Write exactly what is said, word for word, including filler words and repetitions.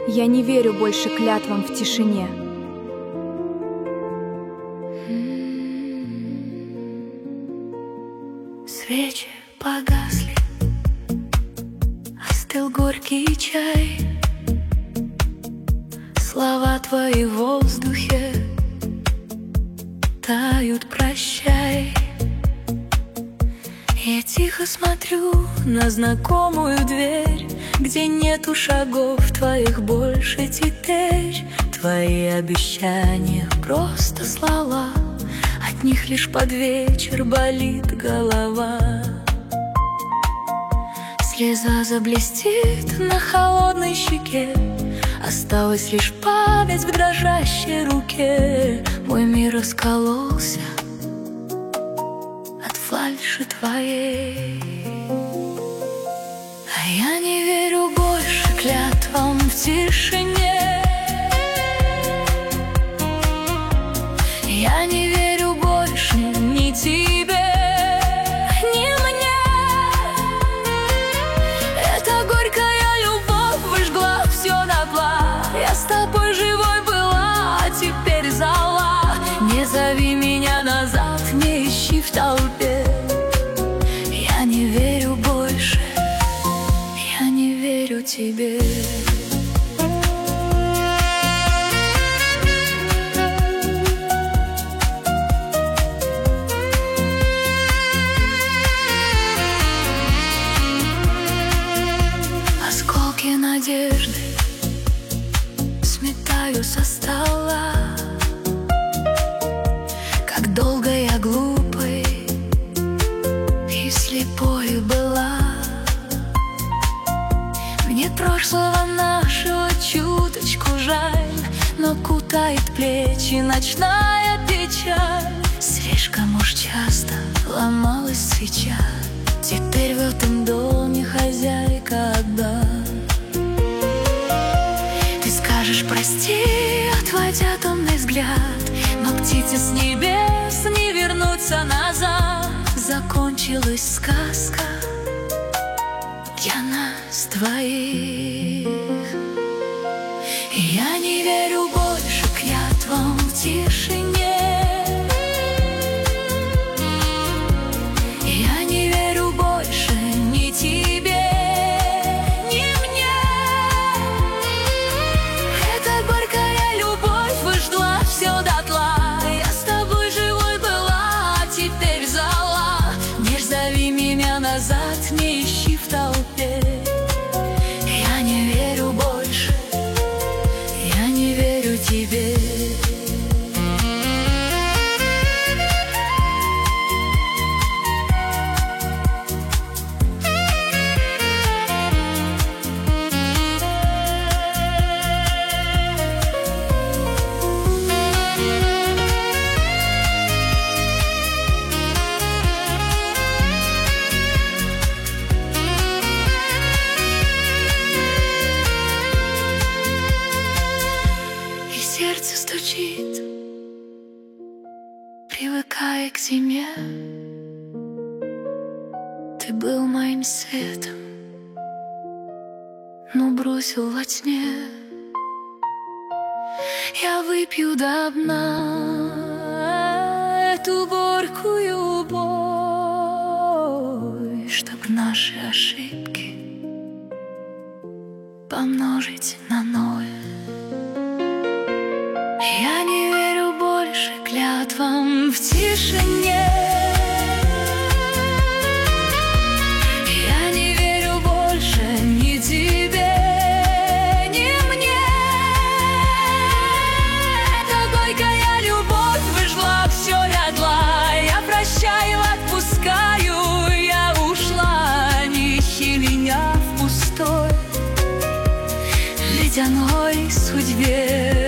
Я не верю больше клятвам в тишине. Свечи погасли, остыл горький чай. Слова твои в воздухе тают, прощай. Я тихо смотрю на знакомую дверь, где нету шагов твоих больше теперь. Твои обещания просто слова, от них лишь под вечер болит голова. Слеза заблестит на холодной щеке, осталась лишь память в дрожащей руке. Мой мир раскололся от фальши твоей. А я не верю больше клятвам в тишине. Я не верю больше ни тебе, ни мне. Эта горькая любовь выжгла все дотла. Я с тобой живой была, а теперь зола. Не зови меня назад, не ищи в толпе. Я не верю больше, я не верю тебе. Осколки надежды сметаю со стола. Как долго я глупой и слепой была. Мне прошлого нашего чуточку жаль, но кутает плечи ночная печаль. Слишком уж часто ломалась свеча, теперь в этом доме хозяйка одна. Ты скажешь прости, отводя томный взгляд, но птице с небес не вернуться назад. Закончилась сказка для нас двоих. И я не верю больше клятвам в тишине. Я не верю больше ни тебе, ни мне. Эта горькая любовь выжгла все дотла. Я с тобой живой была, а теперь зола. Не зови меня назад, не ищи в толпе. Я не верю больше, я не верю тебе. Сердце стучит, привыкая к зиме. Ты был моим светом, но бросил во тьме. Я выпью до дна эту горькую боль, чтоб наши ошибки помножить на ноль. Я не верю больше клятвам в тишине. Я не верю больше ни тебе, ни мне. Эта горькая любовь выжгла все дотла. Я прощаю, отпускаю, я ушла. Не ищи меня в пустой ледяной судьбе.